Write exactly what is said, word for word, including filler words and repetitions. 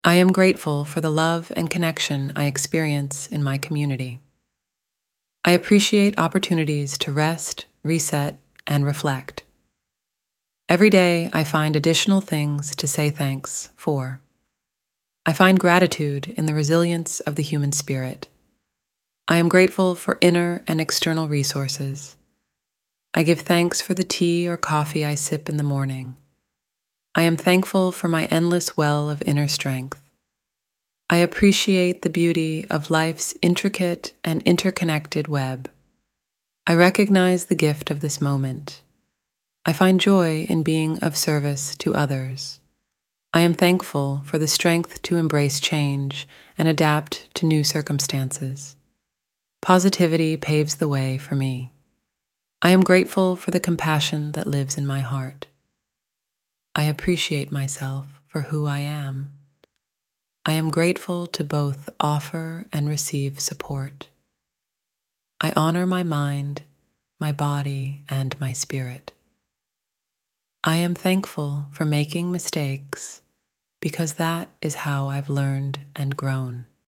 I am grateful for the love and connection I experience in my community. I appreciate opportunities to rest, reset, and reflect. Every day, I find additional things to say thanks for. I find gratitude in the resilience of the human spirit. I am grateful for inner and external resources. I give thanks for the tea or coffee I sip in the morning. I am thankful for my endless well of inner strength. I appreciate the beauty of life's intricate and interconnected web. I recognize the gift of this moment. I find joy in being of service to others. I am thankful for the strength to embrace change and adapt to new circumstances. Positivity paves the way for me. I am grateful for the compassion that lives in my heart. I appreciate myself for who I am. I am grateful to both offer and receive support. I honor my mind, my body, and my spirit. I am thankful for making mistakes because that is how I've learned and grown.